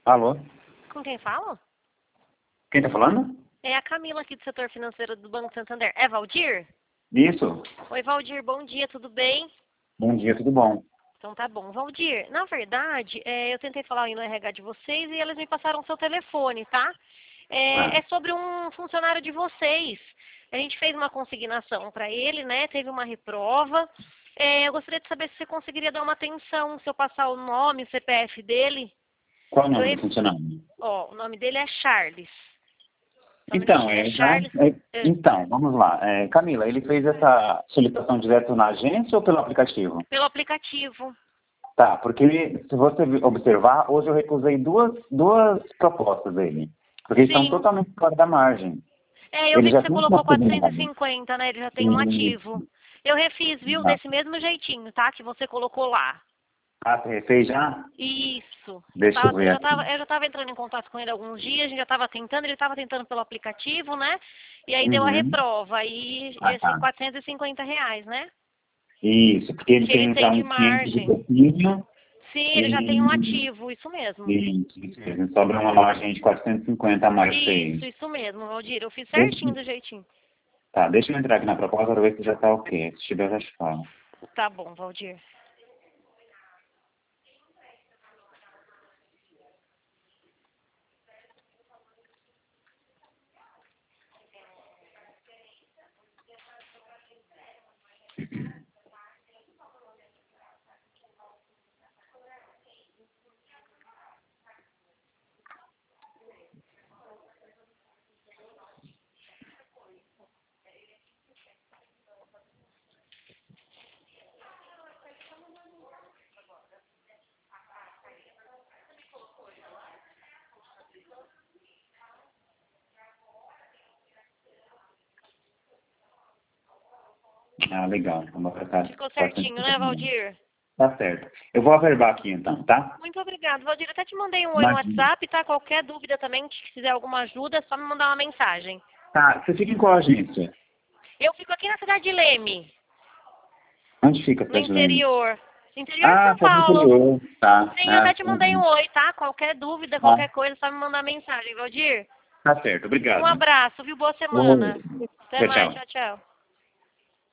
Alô? Com quem fala? Quem tá falando? É a Camila aqui do setor financeiro do Banco Santander. É Valdir? Isso. Oi, Valdir, bom dia, tudo bem? Bom dia, tudo bom? Então tá bom. Valdir, na verdade, eu tentei falar aí no RH de vocês e eles me passaram o seu telefone, tá? É sobre um funcionário de vocês. A gente fez uma consignação para ele, né? Teve uma reprova. Eu gostaria de saber se você conseguiria dar uma atenção, se eu passar o nome, o CPF dele. Qual o nome do funcionário? Ó, o nome dele é Charles. Então, Charles. então, vamos lá. Camila, ele fez essa solicitação direto na agência ou pelo aplicativo? Pelo aplicativo. Tá, porque se você observar, hoje eu recusei duas propostas dele. Porque estão totalmente fora da margem. Eu vi que você colocou 450, né? Ele já tem um ativo. Eu refiz, viu? Desse mesmo jeitinho, tá? Que você colocou lá. Ah, você refez já? Isso. Deixa eu ver aqui. Eu já estava entrando em contato com ele há alguns dias, a gente já estava tentando, ele estava tentando pelo aplicativo, né? E aí deu a reprova, aí esses R$450, né? Isso, porque ele tem já de um margem. pouquinho. Sim, ele já tem um ativo, isso mesmo. Isso mesmo. Sobra uma margem de 450 a mais. Isso mesmo, Valdir. Eu fiz certinho do jeitinho. Tá, deixa eu entrar aqui na proposta para ver se já tá ok. Se tiver, eu já te falo. Tá bom, Valdir. Ah, legal. Vamos tratar. Ficou certinho, né, Valdir? Tá certo. Eu vou averbar aqui então, tá? Muito obrigado, Valdir. Eu até te mandei um oi no WhatsApp, tá? Qualquer dúvida também, se quiser alguma ajuda, é só me mandar uma mensagem. Tá, você fica em qual agência? Eu fico aqui na cidade de Leme. Onde fica a No cidade de Leme? interior. Interior de São Paulo. Interior. Tá. Sim, eu até te mandei um oi, tá? Qualquer dúvida, qualquer coisa, é só me mandar mensagem, Valdir. Tá certo, obrigado. Um abraço, viu? Boa semana. Até mais, Tchau. tchau.